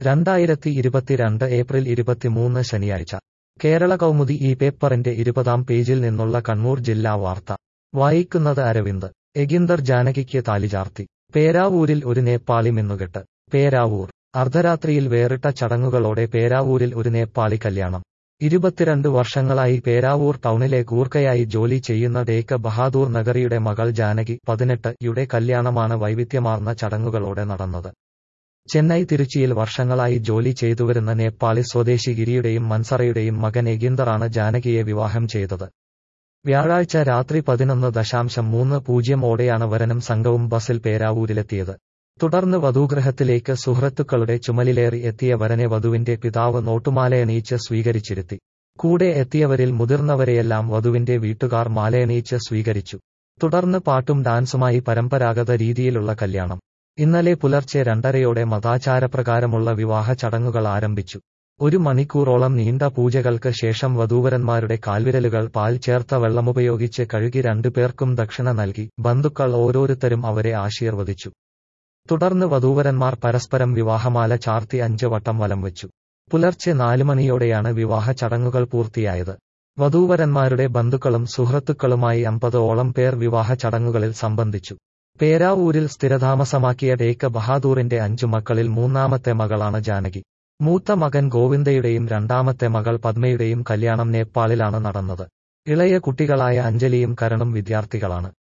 2022 April 23 ശനിയാഴ്ച കേരള കൗമുദി ഈ പേപ്പറിന്റെ 20-ാം പേജിൽ നിന്നുള്ള കണ്ണൂർ ജില്ലാ വാർത്ത വായിക്കുന്നത് അരവിന്ദ്. എഗിന്ദർ ജാനകിക്ക് താലിചാർത്തി. പേരാവൂരിൽ ഒരു നേപ്പാളി മിന്നുകെട്ട്. പേരാവൂർ അർദ്ധരാത്രിയിൽ വേറിട്ട ചടങ്ങുകളോടെ പേരാവൂരിൽ ഒരു നേപ്പാളി കല്യാണം. 22 വർഷങ്ങളായി പേരാവൂർ ടൗണിലെ ഗൂർഖയായി ജോലി ചെയ്യുന്ന ടേക്ക് ബഹാദൂർ നഗറിയുടെ മകൾ ജാനകി 18 യുടെ കല്യാണമാണ് വൈവിധ്യമാർന്ന ചടങ്ങുകളോടെ നടന്നത്. ചെന്നൈ തിരുച്ചിയിൽ വർഷങ്ങളായി ജോലി ചെയ്തുവരുന്ന നേപ്പാളി സ്വദേശി ഗിരിയുടെയും മൻസറയുടെയും മകൻ എഗിന്ദറാണ് ജാനകിയെ വിവാഹം ചെയ്തത്. വ്യാഴാഴ്ച രാത്രി 11:30 ഓടെയാണ് വരനും സംഘവും ബസിൽ പേരാവൂരിലെത്തിയത്. തുടർന്ന് വധൂഗൃഹത്തിലേക്ക് സുഹൃത്തുക്കളുടെ ചുമലിലേറി എത്തിയ വരനെ വധുവിന്റെ പിതാവ് നോട്ടുമാലയണിയിച്ച് സ്വീകരിച്ചിരുത്തി. കൂടെ എത്തിയവരിൽ മുതിർന്നവരെയെല്ലാം വധുവിന്റെ വീട്ടുകാർ മാലയണിയിച്ച് സ്വീകരിച്ചു. തുടർന്ന് പാട്ടും ഡാൻസുമായി പരമ്പരാഗത രീതിയിലുള്ള കല്യാണം. ഇന്നലെ പുലർച്ചെ 2:30 മതാചാരപ്രകാരമുള്ള വിവാഹ ചടങ്ങുകൾ ആരംഭിച്ചു. 1 മണിക്കൂറോളം നീണ്ട പൂജകൾക്ക് ശേഷം വധൂവരന്മാരുടെ കാൽവിരലുകൾ പാൽ ചേർത്ത വെള്ളമുപയോഗിച്ച് കഴുകി 2 പേർക്കും ദക്ഷിണ നൽകി. ബന്ധുക്കൾ ഓരോരുത്തരും അവരെ ആശീർവദിച്ചു. തുടർന്ന് വധൂവരന്മാർ പരസ്പരം വിവാഹമാല ചാർത്തി 5 വട്ടം വലം വെച്ചു. പുലർച്ചെ 4 മണിയോടെയാണ് വിവാഹ ചടങ്ങുകൾ പൂർത്തിയായത്. വധൂവരന്മാരുടെ ബന്ധുക്കളും സുഹൃത്തുക്കളുമായി 50ഓളം പേർ വിവാഹ ചടങ്ങുകളിൽ സംബന്ധിച്ചു. പേരാവൂരിൽ സ്ഥിരതാമസമാക്കിയ ടേക്ക് ബഹാദൂറിന്റെ 5 മക്കളിൽ മൂന്നാമത്തെ മകളാണ് ജാനകി. മൂത്ത മകൻ ഗോവിന്ദയുടെയും രണ്ടാമത്തെ മകൾ പദ്മയുടെയും കല്യാണം നേപ്പാളിലാണ് നടന്നത്. ഇളയ കുട്ടികളായ അഞ്ജലിയും കരണും വിദ്യാർത്ഥികളാണ്.